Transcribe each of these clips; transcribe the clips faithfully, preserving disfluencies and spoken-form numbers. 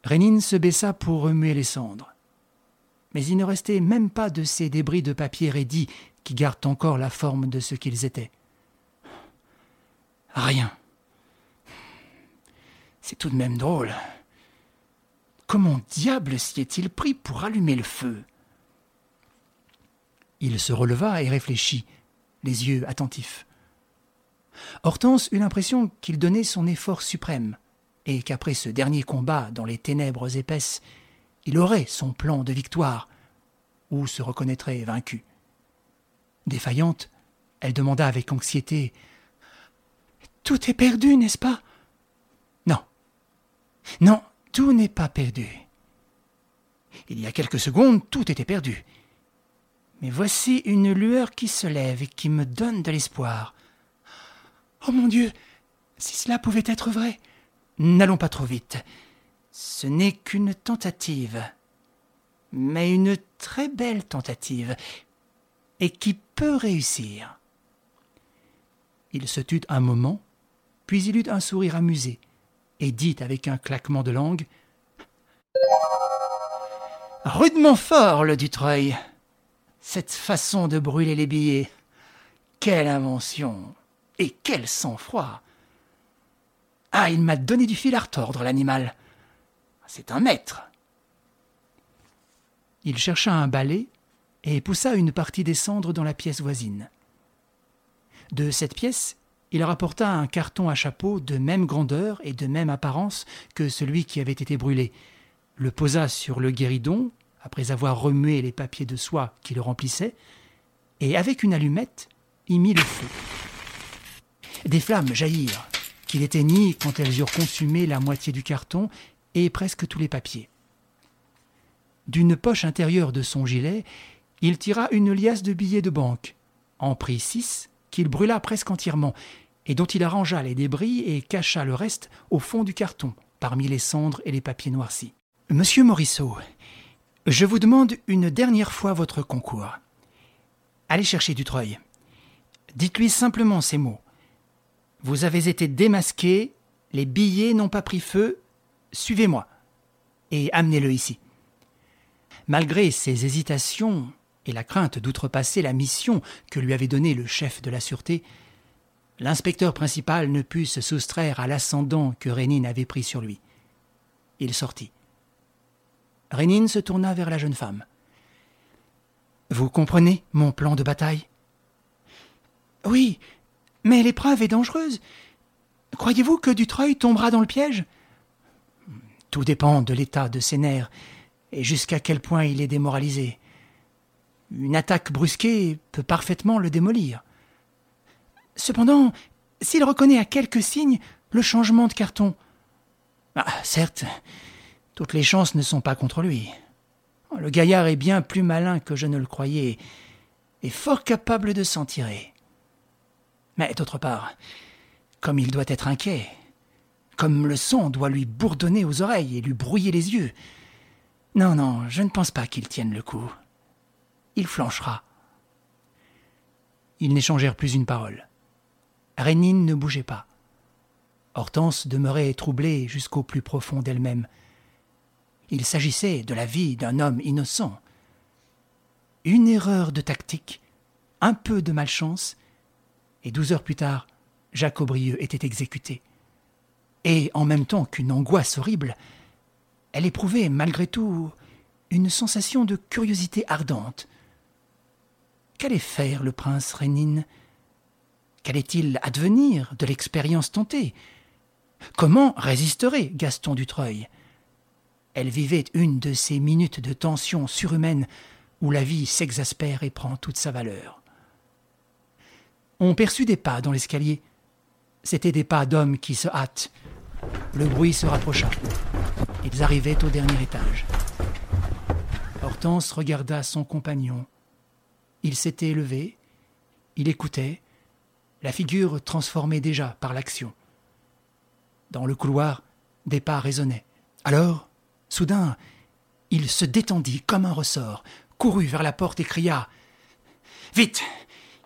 Rénine se baissa pour remuer les cendres. Mais il ne restait même pas de ces débris de papier raidi qui gardent encore la forme de ce qu'ils étaient. Rien. C'est tout de même drôle. Comment diable s'y est-il pris pour allumer le feu ? Il se releva et réfléchit, les yeux attentifs. Hortense eut l'impression qu'il donnait son effort suprême et qu'après ce dernier combat dans les ténèbres épaisses, il aurait son plan de victoire ou se reconnaîtrait vaincu. Défaillante, elle demanda avec anxiété « Tout est perdu, n'est-ce pas ?» Non. Non, tout n'est pas perdu. Il y a quelques secondes, tout était perdu. Mais voici une lueur qui se lève et qui me donne de l'espoir. Oh mon Dieu, si cela pouvait être vrai. N'allons pas trop vite. Ce n'est qu'une tentative, mais une très belle tentative, et qui peut réussir. Il se tut un moment, puis il eut un sourire amusé, et dit avec un claquement de langue « Rudement fort, le Dutreuil. Cette façon de brûler les billets. Quelle invention et quel sang-froid. Ah, il m'a donné du fil à retordre, l'animal. C'est un maître. » Il chercha un balai et poussa une partie des cendres dans la pièce voisine. De cette pièce, il rapporta un carton à chapeau de même grandeur et de même apparence que celui qui avait été brûlé, le posa sur le guéridon, après avoir remué les papiers de soie qui le remplissaient, et avec une allumette, y mit le feu. Des flammes jaillirent, qu'il éteignit quand elles eurent consumé la moitié du carton et presque tous les papiers. D'une poche intérieure de son gilet, il tira une liasse de billets de banque, en prit six, qu'il brûla presque entièrement, et dont il arrangea les débris et cacha le reste au fond du carton, parmi les cendres et les papiers noircis. « Monsieur Morisseau, je vous demande une dernière fois votre concours. Allez chercher Dutreuil. Dites-lui simplement ces mots. Vous avez été démasqué, les billets n'ont pas pris feu, suivez-moi, et amenez-le ici. » Malgré ses hésitations et la crainte d'outrepasser la mission que lui avait donnée le chef de la sûreté, l'inspecteur principal ne put se soustraire à l'ascendant que Rénine avait pris sur lui. Il sortit. Rénine se tourna vers la jeune femme. « Vous comprenez mon plan de bataille ?»« Oui, mais l'épreuve est dangereuse. Croyez-vous que Dutreuil tombera dans le piège ?»« Tout dépend de l'état de ses nerfs et jusqu'à quel point il est démoralisé. Une attaque brusquée peut parfaitement le démolir. Cependant, s'il reconnaît à quelques signes le changement de carton... Ah, certes, toutes les chances ne sont pas contre lui. Le gaillard est bien plus malin que je ne le croyais et fort capable de s'en tirer. Mais d'autre part, comme il doit être inquiet, comme le sang doit lui bourdonner aux oreilles et lui brouiller les yeux, non, non, je ne pense pas qu'il tienne le coup. Il flanchera. » Ils n'échangèrent plus une parole. Rénine ne bougeait pas. Hortense demeurait troublée jusqu'au plus profond d'elle-même. Il s'agissait de la vie d'un homme innocent. Une erreur de tactique, un peu de malchance, et douze heures plus tard, Jacques Aubrieux était exécuté. Et en même temps qu'une angoisse horrible, elle éprouvait malgré tout une sensation de curiosité ardente. Qu'allait faire le prince Rénine ? Qu'allait-il advenir de l'expérience tentée ? Comment résisterait Gaston Dutreuil ? Elle vivait une de ces minutes de tension surhumaine où la vie s'exaspère et prend toute sa valeur. On perçut des pas dans l'escalier. C'étaient des pas d'hommes qui se hâtent. Le bruit se rapprocha. Ils arrivaient au dernier étage. Hortense regarda son compagnon. Il s'était levé. Il écoutait, la figure transformée déjà par l'action. Dans le couloir, des pas résonnaient. Alors, soudain, il se détendit comme un ressort, courut vers la porte et cria « Vite, finissons-en !»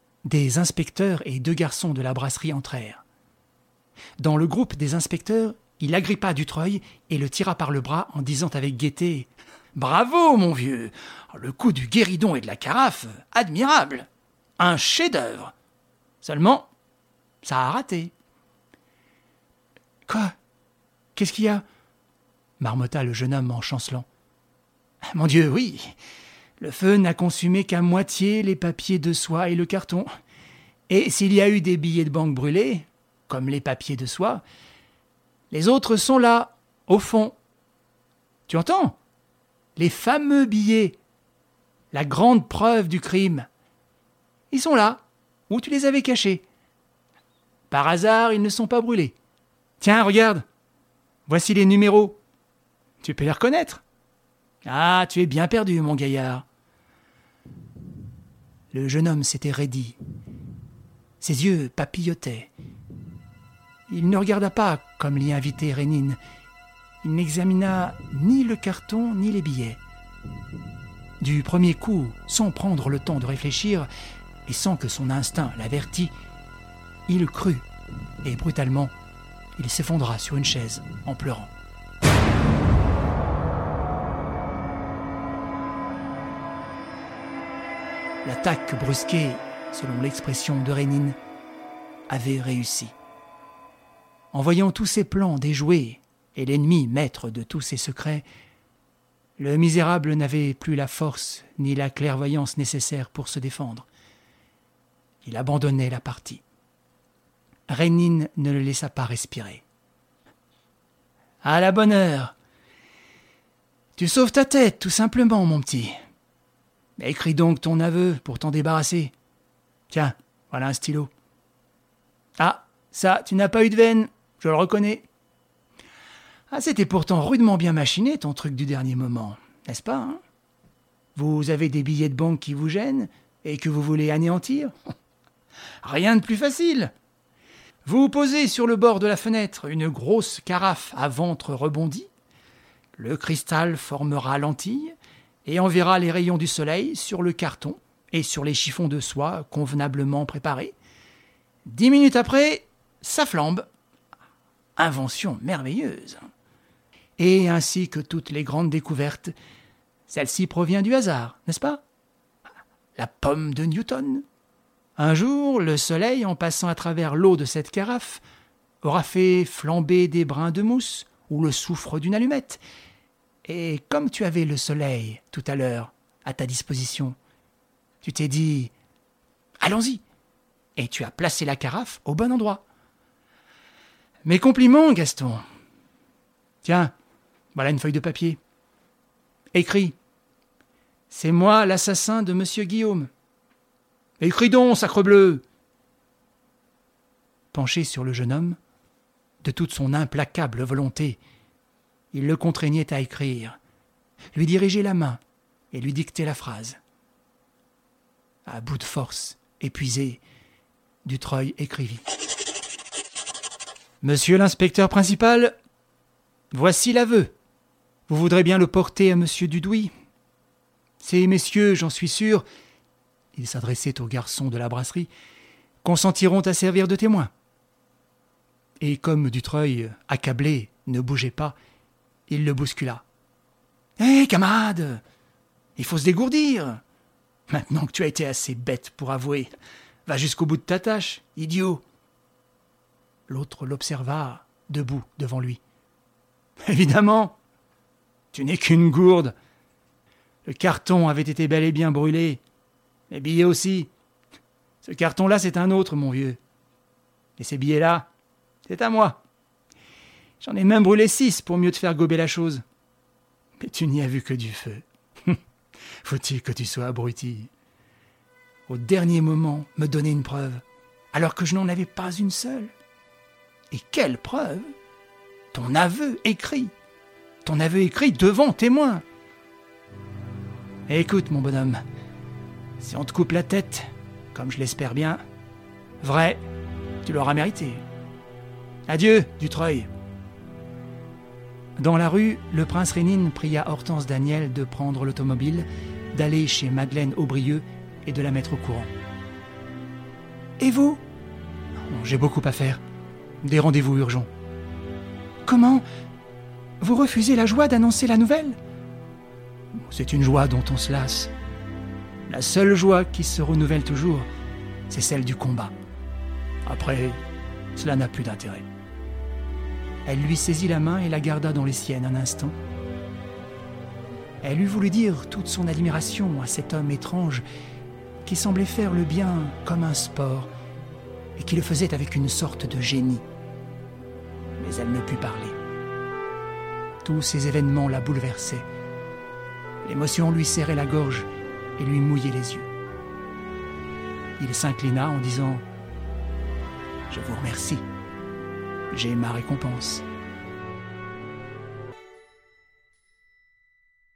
Des inspecteurs et deux garçons de la brasserie entrèrent. Dans le groupe des inspecteurs, Il agrippa Dutreuil et le tira par le bras en disant avec gaieté « Bravo, mon vieux! Le coup du guéridon et de la carafe, admirable! Un chef-d'œuvre! Seulement, ça a raté. » « Quoi? Qu'est-ce qu'il y a ?» marmotta le jeune homme en chancelant. « Mon Dieu, oui! Le feu n'a consumé qu'à moitié les papiers de soie et le carton. Et s'il y a eu des billets de banque brûlés, comme les papiers de soie, les autres sont là, au fond. Tu entends? Les fameux billets, la grande preuve du crime. Ils sont là, où tu les avais cachés. Par hasard, ils ne sont pas brûlés. Tiens, regarde, voici les numéros. Tu peux les reconnaître. Ah, tu es bien perdu, mon gaillard. » Le jeune homme s'était raidi. Ses yeux papillotaient. Il ne regarda pas comme l'y invitait Rénine. Il n'examina ni le carton ni les billets. Du premier coup, sans prendre le temps de réfléchir et sans que son instinct l'avertît, il crut et brutalement, il s'effondra sur une chaise en pleurant. L'attaque brusquée, selon l'expression de Rénine, avait réussi. En voyant tous ses plans déjoués et l'ennemi maître de tous ses secrets, le misérable n'avait plus la force ni la clairvoyance nécessaires pour se défendre. Il abandonnait la partie. Rénine ne le laissa pas respirer. « À la bonne heure. Tu sauves ta tête, tout simplement, mon petit. Écris donc ton aveu pour t'en débarrasser. Tiens, voilà un stylo. Ah, ça, tu n'as pas eu de veine, je le reconnais. Ah, c'était pourtant rudement bien machiné, ton truc du dernier moment, n'est-ce pas, hein? Vous avez des billets de banque qui vous gênent et que vous voulez anéantir? Rien de plus facile. Vous posez sur le bord de la fenêtre une grosse carafe à ventre rebondi. Le cristal formera lentille et enverra les rayons du soleil sur le carton et sur les chiffons de soie convenablement préparés. Dix minutes après, ça flambe. Invention merveilleuse. Et ainsi que toutes les grandes découvertes, celle-ci provient du hasard, n'est-ce pas? La pomme de Newton. Un jour, le soleil, en passant à travers l'eau de cette carafe, aura fait flamber des brins de mousse ou le soufre d'une allumette. Et comme tu avais le soleil, tout à l'heure, à ta disposition, tu t'es dit « Allons-y !» et tu as placé la carafe au bon endroit. Mes compliments, Gaston. Tiens, voilà une feuille de papier. Écris. C'est moi l'assassin de Monsieur Guillaume. Écris donc, sacrebleu ! Penché sur le jeune homme, de toute son implacable volonté, il le contraignait à écrire, lui diriger la main et lui dicter la phrase. À bout de force, épuisé, Dutreuil écrivit. « Monsieur l'inspecteur principal, voici l'aveu. Vous voudrez bien le porter à Monsieur Dudouis. Ces messieurs, j'en suis sûr, il s'adressait aux garçons de la brasserie, consentiront à servir de témoins. » Et comme Dutreuil, accablé, ne bougeait pas, il le bouscula. « Hé, hey, camarade, il faut se dégourdir. Maintenant que tu as été assez bête pour avouer, va jusqu'au bout de ta tâche, idiot. » L'autre l'observa, debout devant lui. « Évidemment, tu n'es qu'une gourde. Le carton avait été bel et bien brûlé. Les billets aussi. Ce carton-là, c'est un autre, mon vieux. Et ces billets-là, c'est à moi. J'en ai même brûlé six pour mieux te faire gober la chose. Mais tu n'y as vu que du feu. Faut-il que tu sois abruti. Au dernier moment, me donner une preuve, alors que je n'en avais pas une seule. Et quelle preuve? Ton aveu écrit. Ton aveu écrit devant témoin. Et écoute, mon bonhomme, si on te coupe la tête, comme je l'espère bien, vrai, tu l'auras mérité. Adieu, Dutreuil. » Dans la rue, le prince Rénine pria Hortense Daniel de prendre l'automobile, d'aller chez Madeleine Aubrieux et de la mettre au courant. « Et vous ?»« J'ai beaucoup à faire. Des rendez-vous urgents. » Comment? Vous refusez la joie d'annoncer la nouvelle? C'est une joie dont on se lasse. La seule joie qui se renouvelle toujours, c'est celle du combat. Après, cela n'a plus d'intérêt. Elle lui saisit la main et la garda dans les siennes un instant. Elle eût voulu dire toute son admiration à cet homme étrange qui semblait faire le bien comme un sport et qui le faisait avec une sorte de génie. Mais elle ne put parler. Tous ces événements la bouleversaient. L'émotion lui serrait la gorge et lui mouillait les yeux. Il s'inclina en disant « Je vous remercie. J'ai ma récompense. »